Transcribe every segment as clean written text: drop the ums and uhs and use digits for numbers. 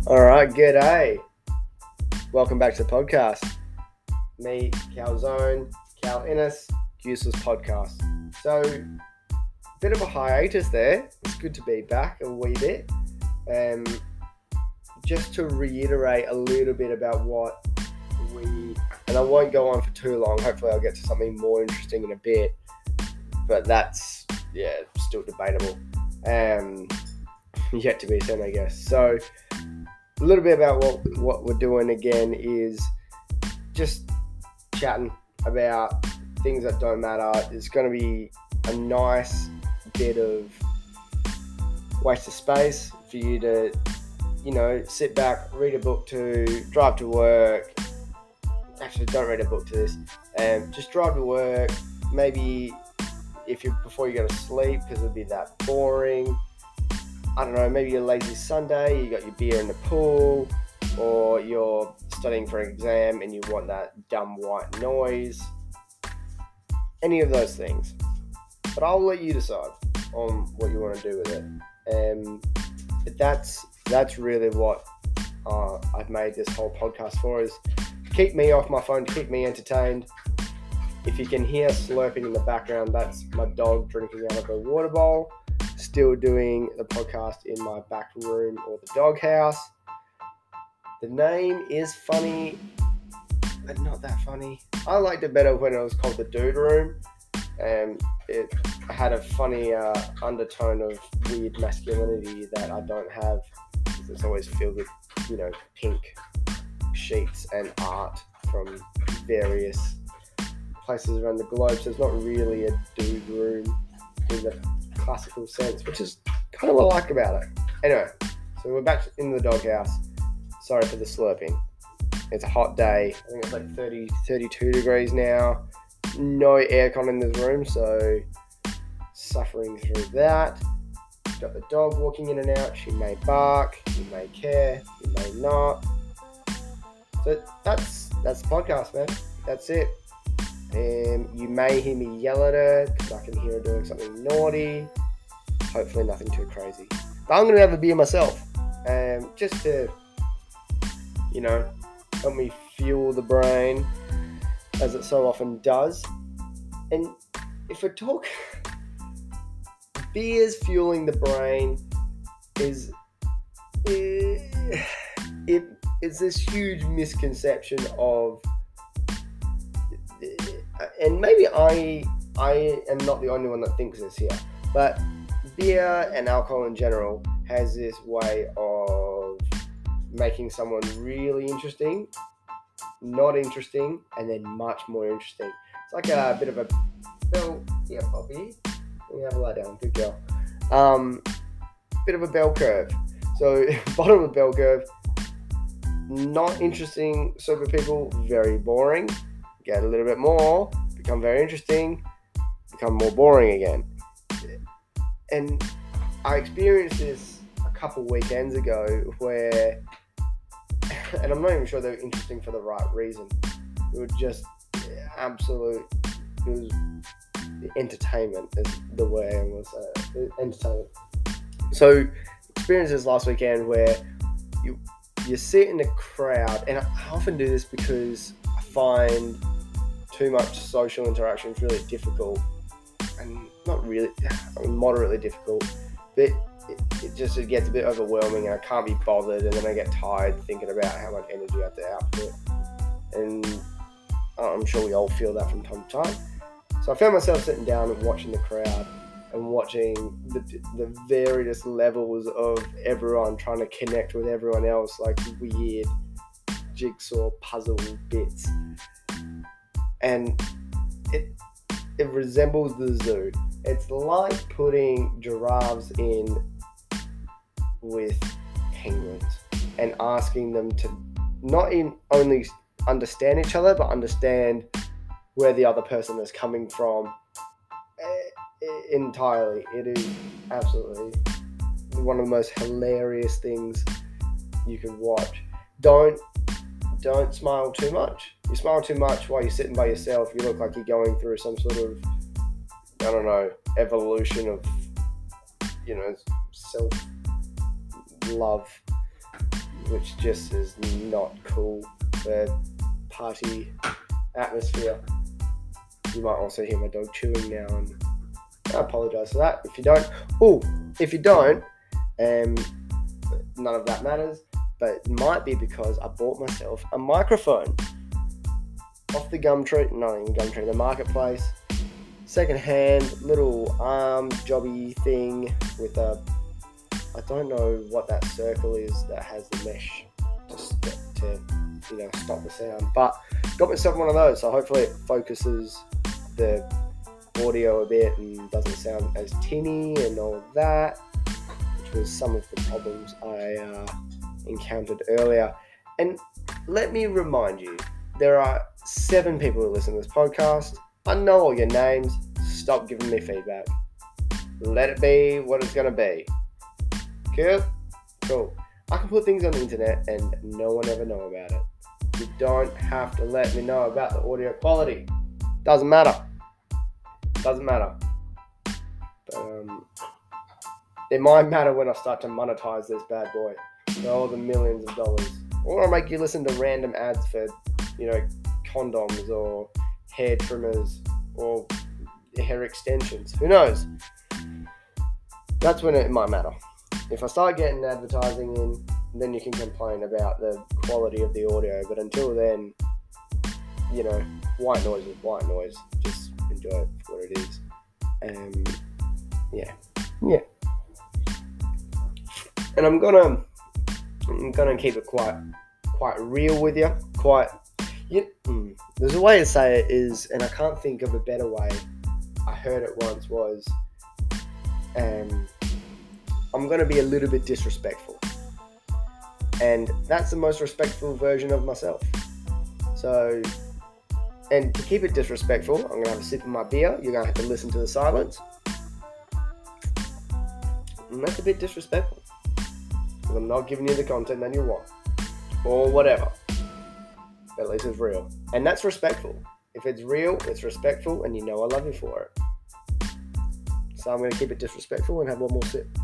All right, g'day. Welcome back to the podcast. Me, Calzone, Cal Innes, Useless Podcast. So, bit of a hiatus there. It's good to be back a wee bit. Just to reiterate a little bit about what and I won't go on for too long. Hopefully I'll get to something more interesting in a bit. But that's, still debatable. Yet to be seen, I guess. So, a little bit about what we're doing again is just chatting about things that don't matter. It's going to be a nice bit of waste of space for you to, sit back, read a book to, drive to work. Actually, don't read a book to this. Just drive to work. Maybe before you go to sleep, because it'll be that boring. I don't know, maybe you're lazy Sunday, you got your beer in the pool, or you're studying for an exam and you want that dumb white noise. Any of those things. But I'll let you decide on what you want to do with it. But that's really what I've made this whole podcast for, is to keep me off my phone, to keep me entertained. If you can hear slurping in the background, that's my dog drinking out of a water bowl. Still doing the podcast in my back room or the doghouse. The name is funny, but not that funny. I liked it better when it was called the Dude Room. It had a funny undertone of weird masculinity that I don't have. It's always filled with, pink sheets and art from various places around the globe. So it's not really a dude room in the classical sense, which is kind of what I like about it. Anyway, so we're back in the doghouse. Sorry for the slurping. It's a hot day. I think it's like 30, 32 degrees now. No aircon in this room, so suffering through that. Got the dog walking in and out. She may bark, you may care, you may not. So that's the podcast, man. That's it. You may hear me yell at her because I can hear her doing something naughty. Hopefully nothing too crazy. But I'm going to have a beer myself. Just to, help me fuel the brain, as it so often does. And if we talk, beers fueling the brain is it's this huge misconception of, and maybe I am not the only one that thinks this here, but beer and alcohol in general has this way of making someone really interesting, not interesting, and then much more interesting. It's like a bit of a bell, Poppy. Let me have a lie down, good girl. Bit of a bell curve. So bottom of the bell curve, not interesting, super people, very boring. Get a little bit more, become very interesting, become more boring again. And I experienced this a couple weekends ago where, and I'm not even sure they were interesting for the right reason. It was just absolute, it was entertainment is the way I want to say it. Entertainment. So, experienced this last weekend where you sit in a crowd, and I often do this because I find too much social interaction is really difficult, and not really, moderately difficult, but it gets a bit overwhelming, and I can't be bothered, and then I get tired thinking about how much energy I have to output, and I'm sure we all feel that from time to time. So I found myself sitting down and watching the crowd and watching the various levels of everyone trying to connect with everyone else, like weird jigsaw puzzle bits. And it resembles the zoo. It's like putting giraffes in with penguins and asking them to not only understand each other, but understand where the other person is coming from entirely. It is absolutely one of the most hilarious things you can watch. Don't smile too much. You smile too much while you're sitting by yourself, you look like you're going through some sort of, evolution of, self-love which just is not cool for party atmosphere. You might also hear my dog chewing now, and I apologise for that. If you don't, none of that matters, but it might be because I bought myself a microphone off the the marketplace, second-hand little arm jobby thing with I don't know what that circle is that has the mesh to stop the sound, but got myself one of those, so hopefully it focuses the audio a bit and doesn't sound as tinny and all of that, which was some of the problems I encountered earlier. And let me remind you, there are 7 people who listen to this podcast. I know all your names. Stop giving me feedback. Let it be what it's going to be. Cool. I can put things on the internet and no one ever know about it. You don't have to let me know about the audio quality. Doesn't matter. But it might matter when I start to monetize this bad boy for all the millions of dollars. Or I'll make you listen to random ads for, condoms or hair trimmers or hair extensions. Who knows? That's when it might matter. If I start getting advertising in, then you can complain about the quality of the audio. But until then, white noise is white noise. Just enjoy it for what it is. Yeah. And I'm gonna keep it quite real with you. There's a way to say it is, and I can't think of a better way. I heard it once was, I'm going to be a little bit disrespectful. And that's the most respectful version of myself. So, and to keep it disrespectful, I'm going to have a sip of my beer. You're going to have to listen to the silence. And that's a bit disrespectful. Because I'm not giving you the content that you want. Or whatever. But at least it's real. And that's respectful. If it's real, it's respectful, and I love you for it. So I'm going to keep it disrespectful and have one more sip.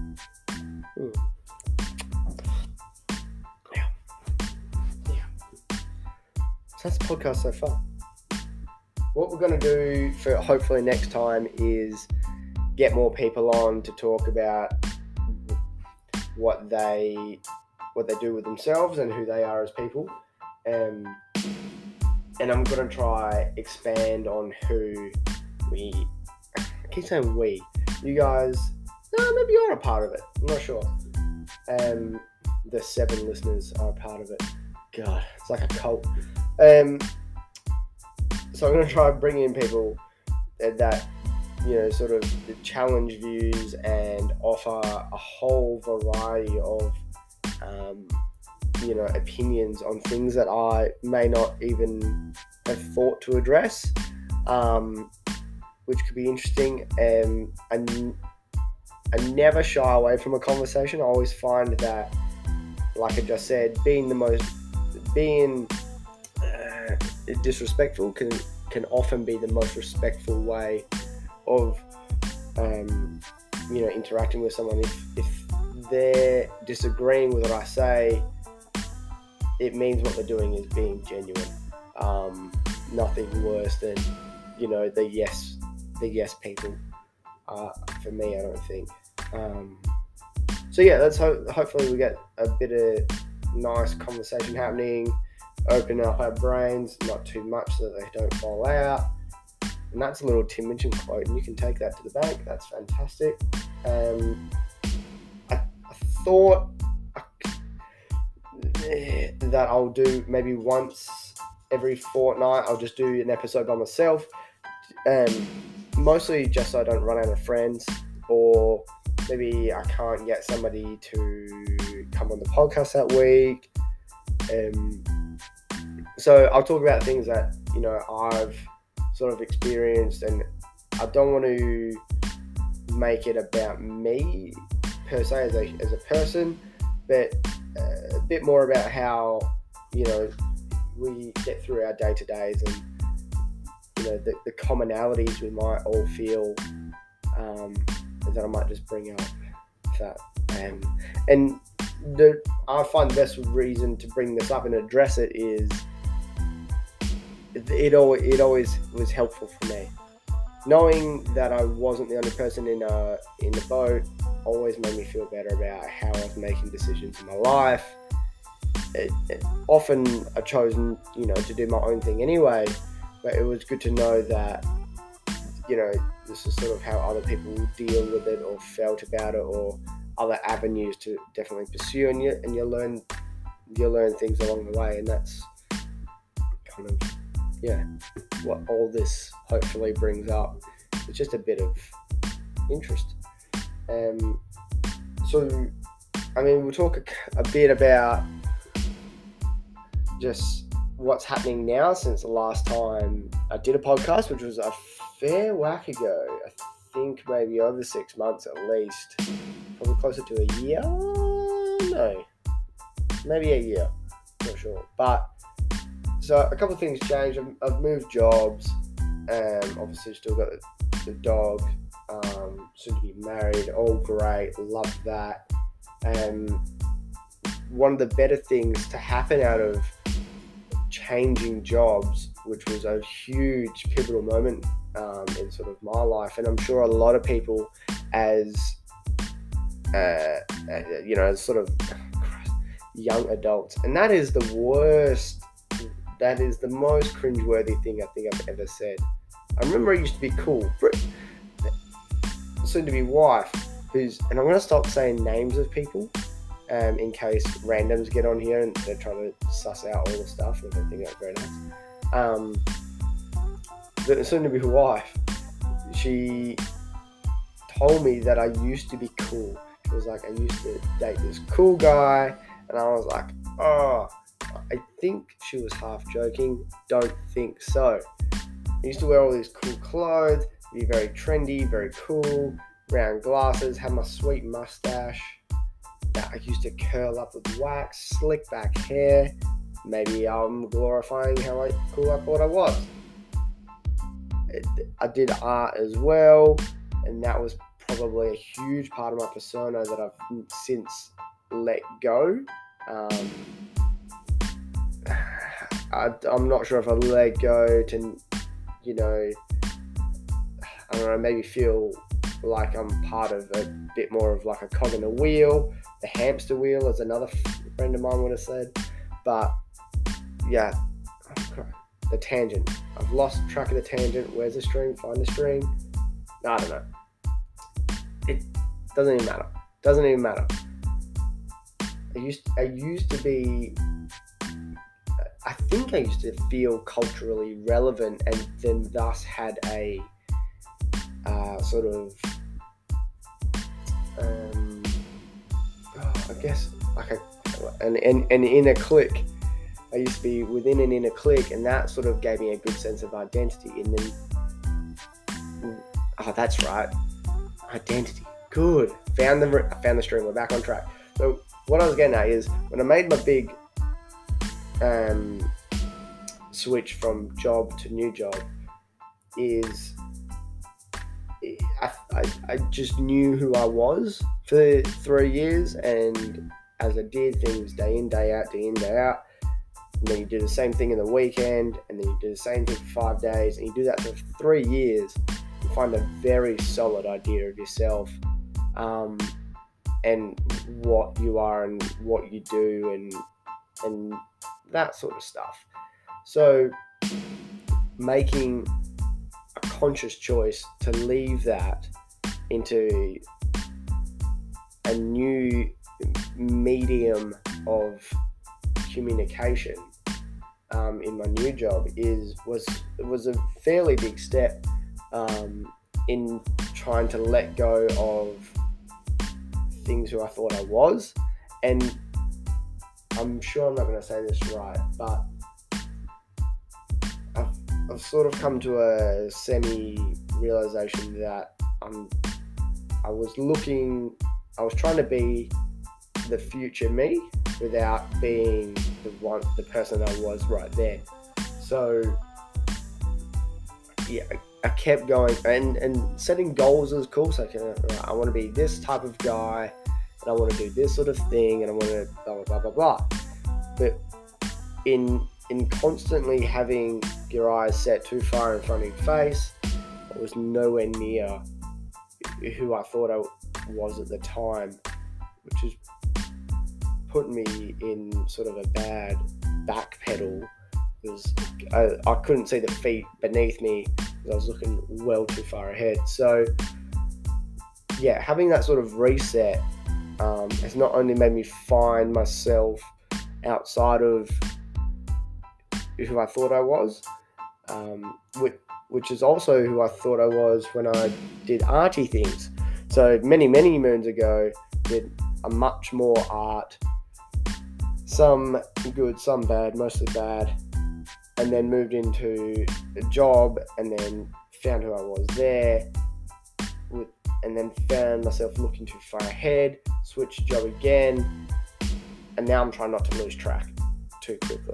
Yeah. So that's the podcast so far. What we're going to do for hopefully next time is get more people on to talk about what they do with themselves and who they are as people. And I'm going to try expand on who I keep saying we. You guys, maybe you're a part of it. I'm not sure. The 7 listeners are a part of it. God, it's like a cult. So I'm going to try bringing in people that, sort of challenge views and offer a whole variety of, opinions on things that I may not even have thought to address, which could be interesting. I never shy away from a conversation. I always find that, like I just said, being disrespectful can often be the most respectful way of interacting with someone. If they're disagreeing with what I say, it means what they're doing is being genuine. Nothing worse than the yes people. For me, I don't think. So yeah, let's hopefully we get a bit of nice conversation happening, open up our brains, not too much so that they don't fall out. And that's a little Tim Minchin quote, and you can take that to the bank. That's fantastic. I thought that I'll do maybe once every fortnight. I'll just do an episode by myself, mostly just so I don't run out of friends, or maybe I can't get somebody to come on the podcast that week. So I'll talk about things that I've sort of experienced, and I don't want to make it about me per se as a person, but a bit more about how we get through our day-to-days, and the commonalities we might all feel, that I might just bring up that. And I find the best reason to bring this up and address it is it always was helpful for me. Knowing that I wasn't the only person in the boat always made me feel better about how I was making decisions in my life. Often I chose, to do my own thing anyway, but it was good to know that, this is sort of how other people deal with it or felt about it, or other avenues to definitely pursue, and you learn things along the way, and that's kind of what all this hopefully brings up. It's just a bit of interest. So we'll talk a bit about just what's happening now since the last time I did a podcast, which was a fair whack ago. I think maybe over 6 months at least, probably closer to a year. No, maybe a year, not sure. But so a couple of things changed. I've moved jobs, obviously still got the dog, soon to be married. All great, love that. One of the better things to happen out of changing jobs, which was a huge pivotal moment in sort of my life, and I'm sure a lot of people as sort of young adults, and that is the worst. That is the most cringeworthy thing I think I've ever said. I remember it used to be cool. Soon to be wife, and I'm going to stop saying names of people in case randoms get on here and they're trying to suss out all the stuff, and I don't think that's very nice. The soon to be wife, she told me that I used to be cool. She was like, I used to date this cool guy, and I was like, oh, I think she was half joking. Don't think so. I used to wear all these cool clothes, be very trendy, very cool, round glasses, have my sweet mustache that I used to curl up with wax, slick back hair. Maybe I'm glorifying how cool I thought I was. I did art as well, and that was probably a huge part of my persona that I've since let go. I'm not sure if I let go to, I don't know, maybe feel like I'm part of a bit more of like a cog in the wheel, the hamster wheel, as another friend of mine would have said. But yeah, the tangent. I've lost track of the tangent. Where's the string? Find the string. I don't know. It doesn't even matter. I used to be. I think I used to feel culturally relevant, and then thus had a sort of, I guess like an inner clique. I used to be within an inner clique, and that sort of gave me a good sense of identity. And then, that's right, identity. Good. Found the string. We're back on track. So what I was getting at is when I made my big switch from job to new job, is I just knew who I was for 3 years, and as I did things day in, day out, and then you do the same thing in the weekend, and then you do the same thing for 5 days, and you do that for 3 years, you find a very solid idea of yourself, and what you are and what you do and that sort of stuff. So making a conscious choice to leave that into a new medium of communication in my new job was a fairly big step in trying to let go of things who I thought I was. And I'm sure I'm not going to say this right, but I've sort of come to a semi-realization that I was trying to be the future me without being the person I was right there. So yeah, I kept going, and setting goals is cool. So I want to be this type of guy, and I want to do this sort of thing, and I want to blah blah blah blah blah. But in constantly having your eyes set too far in front of your face, I was nowhere near who I thought I was at the time, which is putting me in sort of a bad back pedal, because I couldn't see the feet beneath me because I was looking well too far ahead. So yeah, having that sort of reset has not only made me find myself outside of who I thought I was, which is also who I thought I was when I did arty things. So many moons ago, did a much more art, some good, some bad, mostly bad, and then moved into a job, and then found who I was there, and then found myself looking too far ahead, switched job again, and now I'm trying not to lose track too quickly.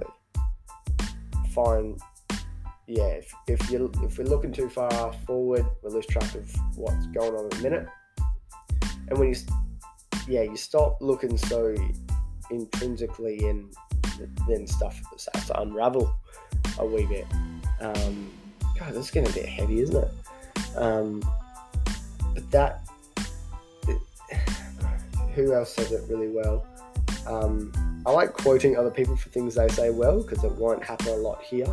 If we're looking too far forward, we lose track of what's going on in a minute. And when you stop looking so intrinsically, and then stuff starts to unravel a wee bit. God, this is getting a bit heavy, isn't it? But who else says it really well? I like quoting other people for things they say well, because it won't happen a lot here.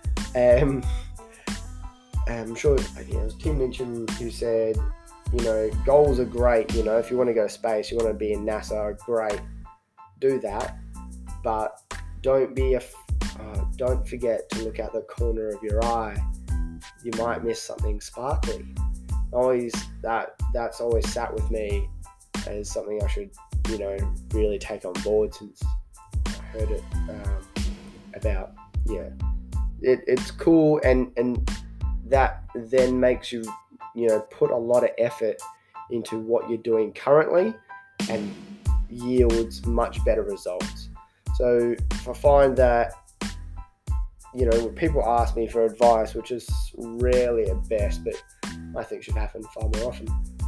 I'm sure it was Tim Minchin who said, goals are great. If you want to go to space, you want to be in NASA, great, do that. But don't forget to look out the corner of your eye. You might miss something sparkly. That's always sat with me as something I should, really take on board since I heard it about. Yeah, it's cool, and that then makes you, put a lot of effort into what you're doing currently, and yields much better results. So if I find that, when people ask me for advice, which is rarely at best, but I think should happen far more often,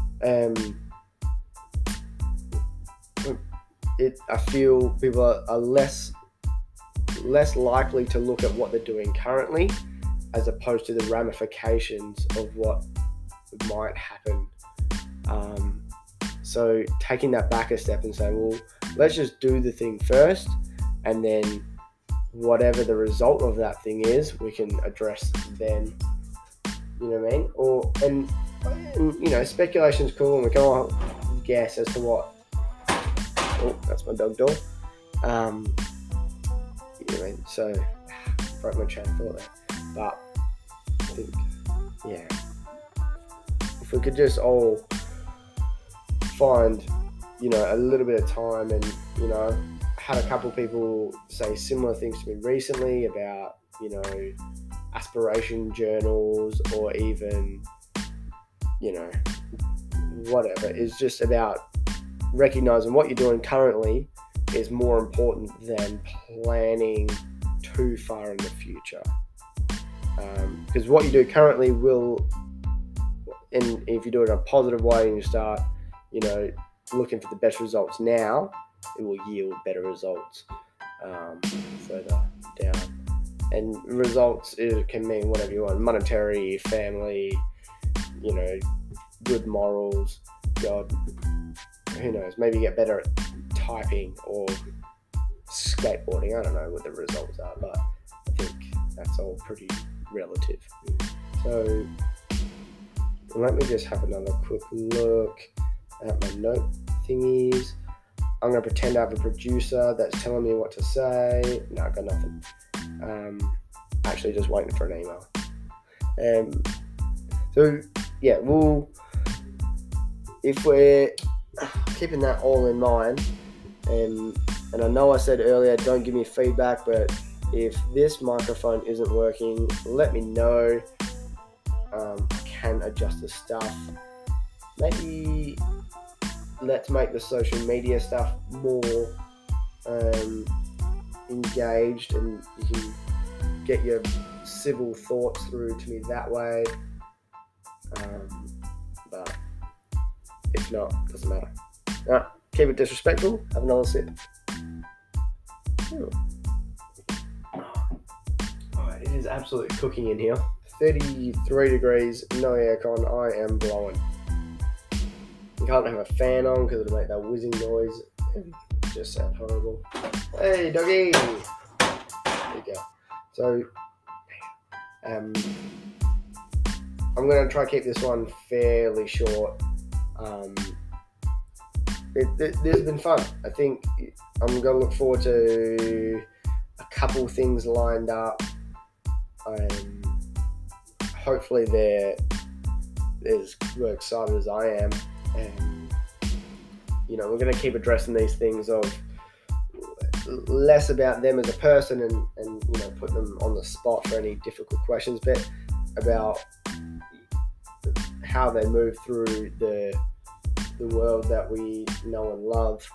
I feel people are less likely to look at what they're doing currently, as opposed to the ramifications of what might happen. So taking that back a step and saying, well, let's just do the thing first, and then whatever the result of that thing is, we can address then. You know what I mean? And speculation's cool, and we can all guess as to what. Oh, that's my dog door. You know what I mean? So, broke my chain of thought there. But I think, yeah, if we could just all find, a little bit of time, and, had a couple people say similar things to me recently about, aspiration journals, or even, whatever. It's just about recognizing what you're doing currently is more important than planning too far in the future. Because what you do currently will, and if you do it in a positive way and you start, looking for the best results now, it will yield better results further down. And results, it can mean whatever you want: monetary, family, good morals, God, who knows, maybe get better at typing or skateboarding. I don't know what the results are, but I think that's all pretty relative. So let me just have another quick look at my note thingies. I'm going to pretend I have a producer that's telling me what to say. No, I've got nothing. Actually just waiting for an email. So yeah, if we're keeping that all in mind, and I know I said earlier, don't give me feedback, but if this microphone isn't working, let me know. I can adjust the stuff. Maybe let's make the social media stuff more engaged, and you can get your civil thoughts through to me that way. But if not, doesn't matter. keep it disrespectful. Have another sip. Alright, it is absolutely cooking in here. 33 degrees, no aircon. I am blowing. You can't have a fan on because it'll make that whizzing noise and just sound horrible. Hey, doggy! There you go. So, I'm going to try to keep this one fairly short. This has been fun. I think I'm going to look forward to a couple things lined up. Hopefully they're as excited as I am. And, we're going to keep addressing these things of less about them as a person and put them on the spot for any difficult questions, but about how they move through the world that we know and love,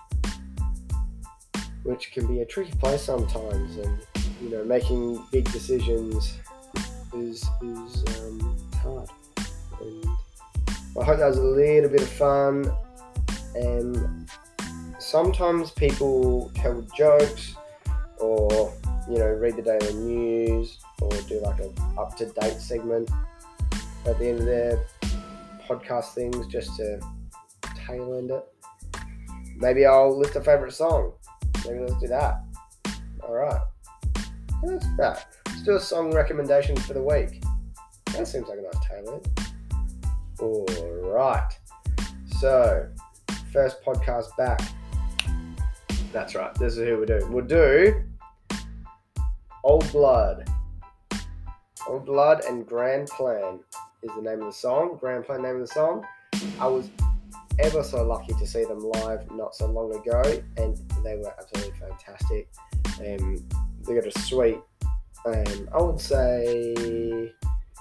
which can be a tricky place sometimes, and making big decisions is hard. And I hope that was a little bit of fun. And sometimes people tell jokes, or read the daily news, or do like a up-to-date segment at the end of their podcast things just to tail end it. Maybe I'll list a favourite song. Maybe let's do that. Alright. That's that. Let's do a song recommendation for the week. That seems like a nice tail end. Alright. So, first podcast back. That's right. This is who we're doing. We'll do Old Blood. Old Blood and Grand Plan is the name of the song. Grand Plan, name of the song. I was ever so lucky to see them live not so long ago, and they were absolutely fantastic. They got a sweet, I would say,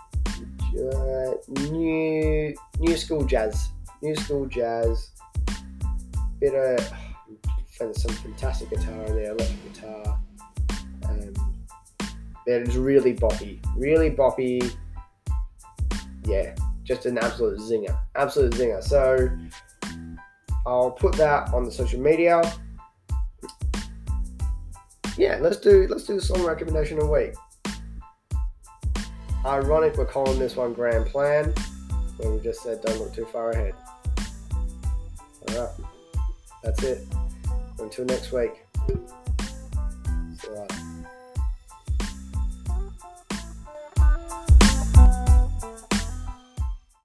new school jazz. Bit of some fantastic guitar in there, electric guitar. It's really boppy. Yeah, just an absolute zinger. So I'll put that on the social media. Yeah, let's do the song recommendation of the week. Ironic, we're calling this one Grand Plan, when we just said don't look too far ahead. Alright, that's it. Until next week. See you later.